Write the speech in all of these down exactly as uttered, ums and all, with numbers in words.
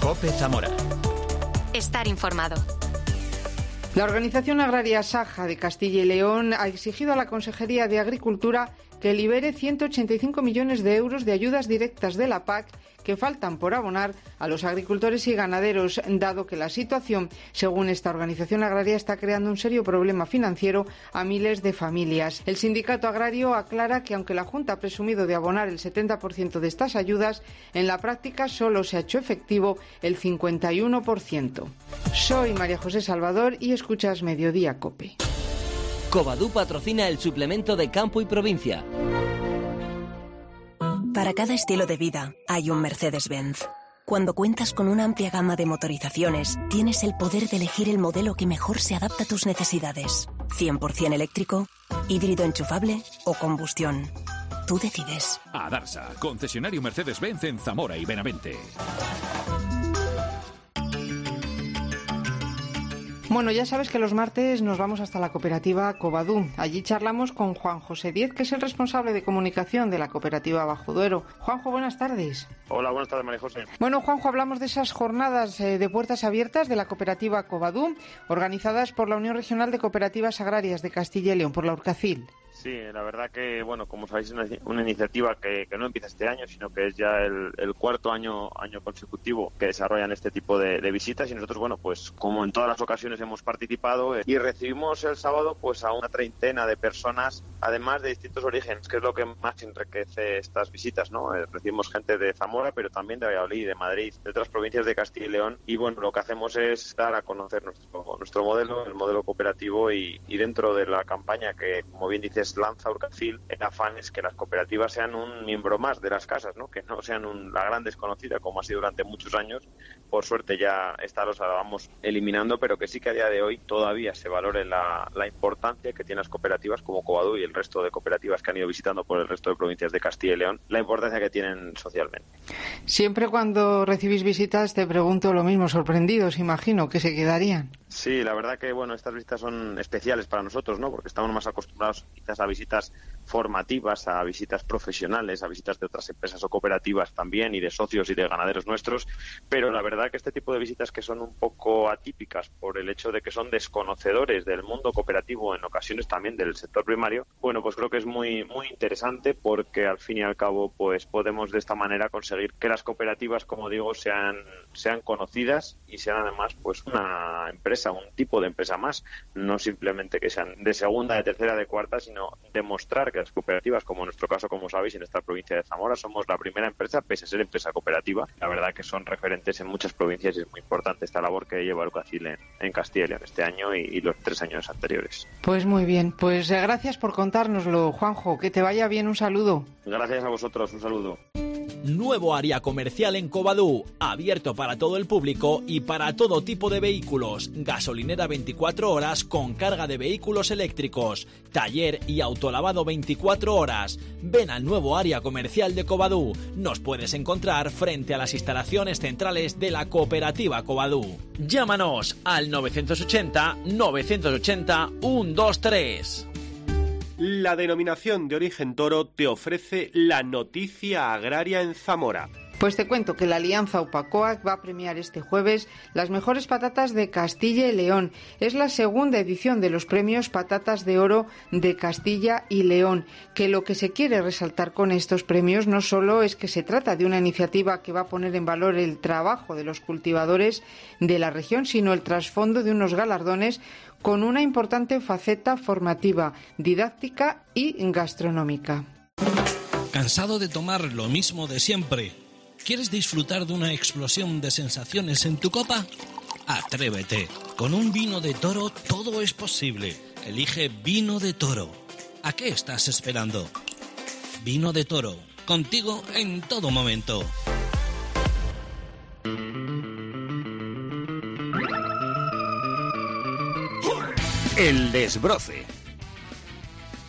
COPE Zamora. Estar informado. La Organización Agraria Saja de Castilla y León ha exigido a la Consejería de Agricultura que libere ciento ochenta y cinco millones de euros de ayudas directas de la P A C que faltan por abonar a los agricultores y ganaderos, dado que la situación, según esta organización agraria, está creando un serio problema financiero a miles de familias. El sindicato agrario aclara que aunque la Junta ha presumido de abonar el setenta por ciento de estas ayudas, en la práctica solo se ha hecho efectivo el cincuenta y uno por ciento. Soy María José Salvador y escuchas Mediodía COPE. Covadú patrocina el suplemento de Campo y Provincia. Para cada estilo de vida hay un Mercedes-Benz. Cuando cuentas con una amplia gama de motorizaciones, tienes el poder de elegir el modelo que mejor se adapta a tus necesidades. cien por ciento eléctrico, híbrido enchufable o combustión. Tú decides. Adarsa, concesionario Mercedes-Benz en Zamora y Benavente. Bueno, ya sabes que los martes nos vamos hasta la cooperativa Covadú. Allí charlamos con Juan José Díez, que es el responsable de comunicación de la cooperativa Bajo Duero. Juanjo, buenas tardes. Hola, buenas tardes, María José. Bueno, Juanjo, hablamos de esas jornadas eh, de puertas abiertas de la cooperativa Covadú, organizadas por la Unión Regional de Cooperativas Agrarias de Castilla y León, por la Urcacil. Sí, la verdad que, bueno, como sabéis, es una, una iniciativa que, que no empieza este año, sino que es ya el, el cuarto año año consecutivo que desarrollan este tipo de, de visitas y nosotros, bueno, pues como en todas las ocasiones hemos participado eh, y recibimos el sábado pues a una treintena de personas, además de distintos orígenes, que es lo que más enriquece estas visitas, ¿no? Eh, recibimos gente de Zamora, pero también de Valladolid, de Madrid, de otras provincias de Castilla y León y, bueno, lo que hacemos es dar a conocer nuestro, nuestro modelo, el modelo cooperativo y, y dentro de la campaña que, como bien dices, lanza Urcacil, el afán es que las cooperativas sean un miembro más de las casas, ¿no? Que no sean un, la gran desconocida como ha sido durante muchos años. Por suerte ya esta los la vamos eliminando, pero que sí que a día de hoy todavía se valore la, la importancia que tienen las cooperativas como Covadú y el resto de cooperativas que han ido visitando por el resto de provincias de Castilla y León, la importancia que tienen socialmente. Siempre cuando recibís visitas te pregunto lo mismo, sorprendidos, imagino, que se quedarían. Sí, la verdad que, bueno, estas visitas son especiales para nosotros, ¿no? Porque estamos más acostumbrados quizás a visitas formativas, a visitas profesionales, a visitas de otras empresas o cooperativas también y de socios y de ganaderos nuestros, pero la verdad que este tipo de visitas que son un poco atípicas por el hecho de que son desconocedores del mundo cooperativo, en ocasiones también del sector primario, bueno, pues creo que es muy muy interesante porque al fin y al cabo pues podemos de esta manera conseguir que las cooperativas, como digo, sean sean conocidas y sean además pues una empresa, un tipo de empresa más, no simplemente que sean de segunda, de tercera, de cuarta, sino demostrar que las cooperativas, como en nuestro caso, como sabéis, en esta provincia de Zamora, somos la primera empresa, pese a ser empresa cooperativa. La verdad que son referentes en muchas provincias y es muy importante esta labor que lleva el Urcacil en, en Castilla y León este año y, y los tres años anteriores. Pues muy bien, pues eh, gracias por contárnoslo, Juanjo, que te vaya bien, un saludo. Gracias a vosotros, un saludo. Nuevo área comercial en Covadú, abierto para todo el público y para todo tipo de vehículos. Gasolinera veinticuatro horas con carga de vehículos eléctricos. Taller y autolavado veinticuatro horas. Ven al nuevo área comercial de Covadú. Nos puedes encontrar frente a las instalaciones centrales de la cooperativa Covadú. Llámanos al novecientos ochenta, novecientos ochenta, ciento veintitrés. La denominación de origen toro te ofrece la noticia agraria en Zamora. Pues te cuento que la Alianza Upacoac va a premiar este jueves las mejores patatas de Castilla y León. Es la segunda edición de los premios Patatas de Oro de Castilla y León, que lo que se quiere resaltar con estos premios no solo es que se trata de una iniciativa que va a poner en valor el trabajo de los cultivadores de la región, sino el trasfondo de unos galardones con una importante faceta formativa, didáctica y gastronómica. ¿Cansado de tomar lo mismo de siempre? ¿Quieres disfrutar de una explosión de sensaciones en tu copa? Atrévete. Con un vino de toro todo es posible. Elige Vino de Toro. ¿A qué estás esperando? Vino de Toro. Contigo en todo momento. El desbroce.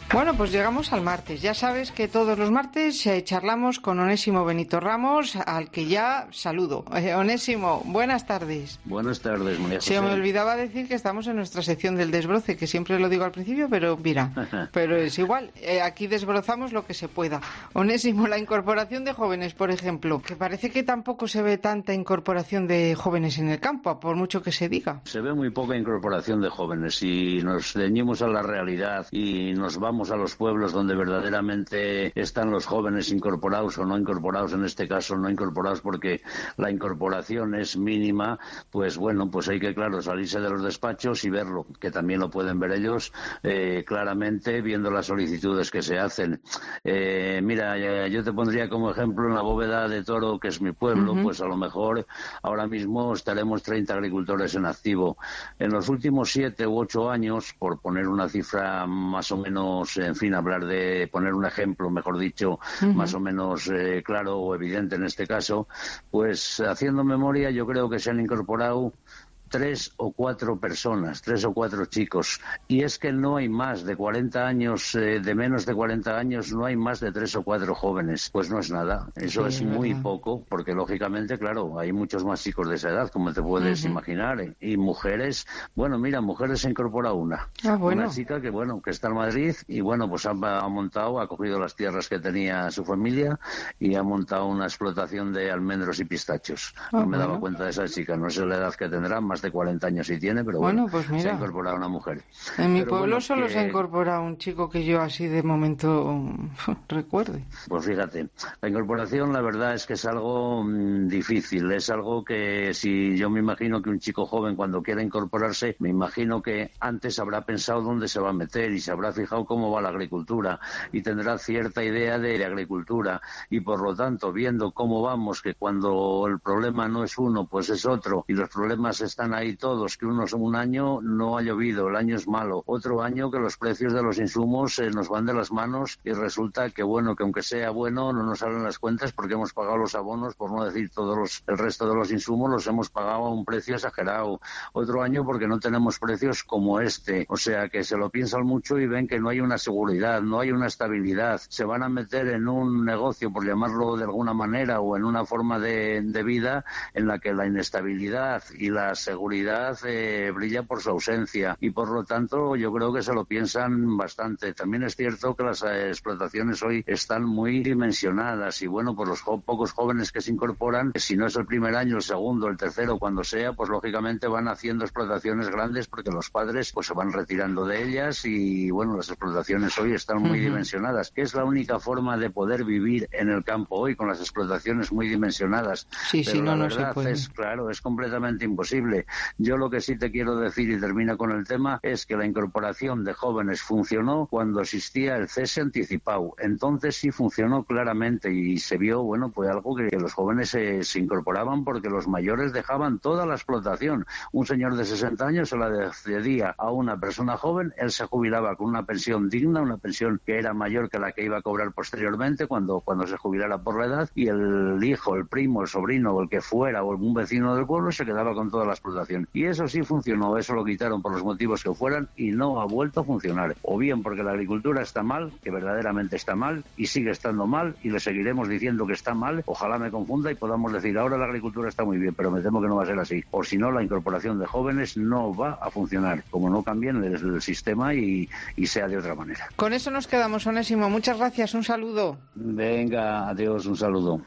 Bueno, pues llegamos al martes. Ya sabes que todos los martes eh, charlamos con Onésimo Benito Ramos, al que ya saludo. Eh, Onésimo, buenas tardes. Buenas tardes, María José. Se me olvidaba decir que estamos en nuestra sección del desbroce, que siempre lo digo al principio, pero mira, pero es igual. Eh, aquí desbrozamos lo que se pueda. Onésimo, la incorporación de jóvenes, por ejemplo, que parece que tampoco se ve tanta incorporación de jóvenes en el campo, por mucho que se diga. Se ve muy poca incorporación de jóvenes. Si nos ceñimos a la realidad y nos vamos a los pueblos donde verdaderamente están los jóvenes incorporados o no incorporados, en este caso no incorporados porque la incorporación es mínima, pues bueno, pues hay que, claro, salirse de los despachos y verlo, que también lo pueden ver ellos eh, claramente viendo las solicitudes que se hacen. Eh, mira, yo te pondría como ejemplo en la Bóveda de Toro, que es mi pueblo, uh-huh. pues a lo mejor ahora mismo estaremos treinta agricultores en activo. En los últimos siete u ocho años, por poner una cifra más o menos, en fin, hablar de poner un ejemplo, mejor dicho, uh-huh. más o menos eh, claro o evidente en este caso, pues haciendo memoria yo creo que se han incorporado tres o cuatro personas, tres o cuatro chicos, y es que no hay más de cuarenta años, eh, de menos de cuarenta años, no hay más de tres o cuatro jóvenes, pues no es nada, eso sí, es muy verdad. Poco, porque lógicamente, claro, hay muchos más chicos de esa edad, como te puedes uh-huh. imaginar, eh, y mujeres, bueno, mira, mujeres se incorpora una, ah, bueno. una chica que, bueno, que está en Madrid, y bueno, pues ha, ha montado, ha cogido las tierras que tenía su familia, y ha montado una explotación de almendros y pistachos, ah, no me bueno. daba cuenta de esa chica, no sé la edad que tendrá, más de cuarenta años sí tiene, pero bueno, bueno pues mira, se ha incorporado una mujer. En mi pero pueblo bueno, solo que... se ha incorporado un chico que yo así de momento recuerde. Pues fíjate, la incorporación la verdad es que es algo mmm, difícil, es algo que si yo me imagino que un chico joven cuando quiera incorporarse, me imagino que antes habrá pensado dónde se va a meter y se habrá fijado cómo va la agricultura y tendrá cierta idea de, de agricultura y por lo tanto viendo cómo vamos, que cuando el problema no es uno pues es otro y los problemas están ahí todos, que unos un año no ha llovido, el año es malo, otro año que los precios de los insumos eh, nos van de las manos y resulta que bueno, que aunque sea bueno no nos salen las cuentas porque hemos pagado los abonos, por no decir todos los, el resto de los insumos los hemos pagado a un precio exagerado, otro año porque no tenemos precios como este, o sea que se lo piensan mucho y ven que no hay una seguridad, no hay una estabilidad, se van a meter en un negocio, por llamarlo de alguna manera, o en una forma de, de vida en la que la inestabilidad y la seguridad Eh, brilla por su ausencia y por lo tanto yo creo que se lo piensan bastante. También es cierto que las eh, explotaciones hoy están muy dimensionadas y bueno, pues los jo- pocos jóvenes que se incorporan, si no es el primer año, el segundo, el tercero, cuando sea, pues lógicamente van haciendo explotaciones grandes porque los padres pues se van retirando de ellas y bueno, las explotaciones hoy están muy uh-huh. dimensionadas, que es la única forma de poder vivir en el campo hoy, con las explotaciones muy dimensionadas. Sí, pero sí, la no, verdad no se puede. es, claro, es completamente imposible. Yo lo que sí te quiero decir, y termino con el tema, es que la incorporación de jóvenes funcionó cuando existía el cese anticipado. Entonces sí funcionó claramente y se vio, bueno, pues algo que los jóvenes se, se incorporaban porque los mayores dejaban toda la explotación. Un señor de sesenta años se la cedía a una persona joven, él se jubilaba con una pensión digna, una pensión que era mayor que la que iba a cobrar posteriormente cuando, cuando se jubilara por la edad, y el hijo, el primo, el sobrino o el que fuera o algún vecino del pueblo se quedaba con toda la explotación. Y eso sí funcionó, eso lo quitaron por los motivos que fueran y no ha vuelto a funcionar. O bien porque la agricultura está mal, que verdaderamente está mal, y sigue estando mal, y le seguiremos diciendo que está mal, ojalá me confunda y podamos decir ahora la agricultura está muy bien, pero me temo que no va a ser así. O si no, la incorporación de jóvenes no va a funcionar, como no cambien el, el sistema y, y sea de otra manera. Con eso nos quedamos, Onésimo. Muchas gracias, un saludo. Venga, adiós, un saludo.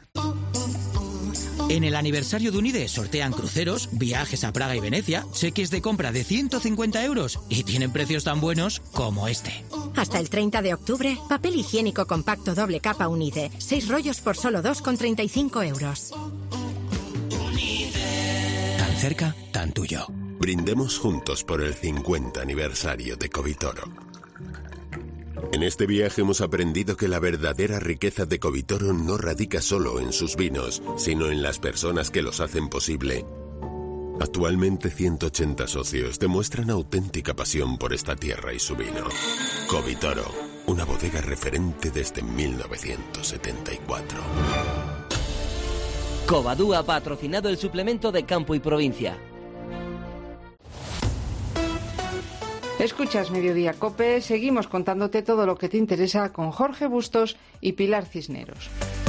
En el aniversario de Unide sortean cruceros, viajes a Praga y Venecia, cheques de compra de ciento cincuenta euros y tienen precios tan buenos como este. Hasta el treinta de octubre, papel higiénico compacto doble capa Unide. Seis rollos por solo dos con treinta y cinco euros. Tan cerca, tan tuyo. Brindemos juntos por el cincuenta aniversario de Covitoro. En este viaje hemos aprendido que la verdadera riqueza de Covitoro no radica solo en sus vinos, sino en las personas que los hacen posible. Actualmente ciento ochenta socios demuestran auténtica pasión por esta tierra y su vino. Covitoro, una bodega referente desde mil novecientos setenta y cuatro. Covadú ha patrocinado el suplemento de Campo y Provincia. Escuchas Mediodía Cope, seguimos contándote todo lo que te interesa con Jorge Bustos y Pilar Cisneros.